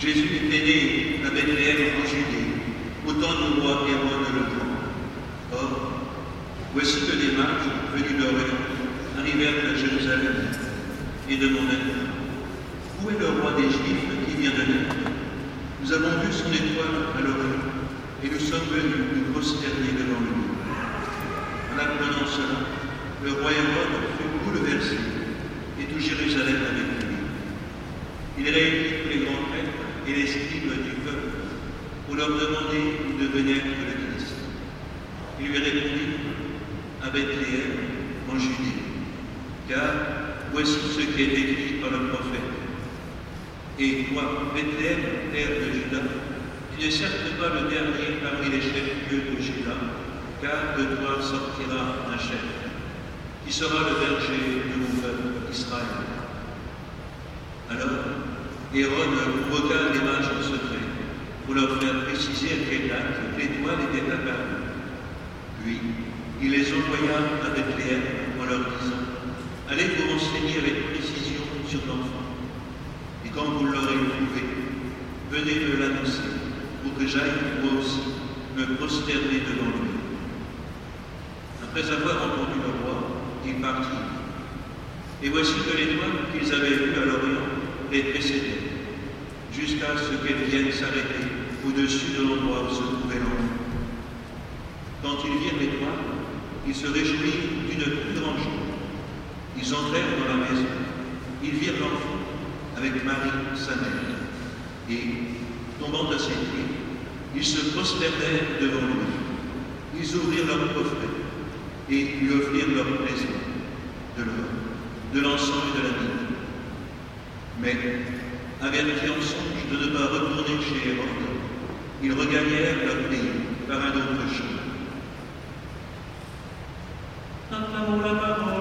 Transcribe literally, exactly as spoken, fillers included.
Jésus était né à Bethléem en Judée, au temps du roi Hérode le Grand. Or, voici que des mages venus d'Orient arrivèrent à Jérusalem et demandèrent: où est le roi des Juifs qui vient de naître? Nous avons vu son étoile à l'Orient et nous sommes venus nous prosterner devant lui. En apprenant cela, le roi Hérode fut bouleversé et tout Jérusalem avec lui. Il réunit tous les grands prêtres et les scribes du peuple pour leur demander où devait naître le Christ. Il lui répondit: à Bethléem, en Judée, car voici ce qui est écrit par le prophète. Et toi, Bethléem, terre de Juda, tu n'es certes pas le dernier parmi les chefs-lieux de Juda, car de toi sortira un chef, qui sera le berger de mon peuple Israël. Alors, Hérode convoqua les mages en secret pour leur faire préciser à quelle date l'étoile était apparue. Puis, il les envoya à Bethléem en leur disant: allez vous renseigner avec précision sur l'enfant. Et quand vous l'aurez trouvé, venez me l'annoncer, pour que j'aille moi aussi me prosterner devant lui. Après avoir entendu le roi, ils partirent. Et voici que l'étoile qu'ils avaient vue à l'Orient les précédait, jusqu'à ce qu'elle vienne s'arrêter au-dessus de l'endroit où se trouvait l'enfant. Quand ils virent l'étoile, ils se réjouirent d'une plus grande joie. Ils entrèrent dans la maison, ils virent l'enfant avec Marie, sa mère, et, tombant à ses pieds, ils se prosternèrent devant lui. Ils ouvrirent leur coffret et lui offrirent leur présent, de l'or, de l'encens et de la myrrhe. Mais, avertis en songe de ne pas retourner chez Hérode, ils regagnèrent leur pays par un autre chemin. Acclamons la parole.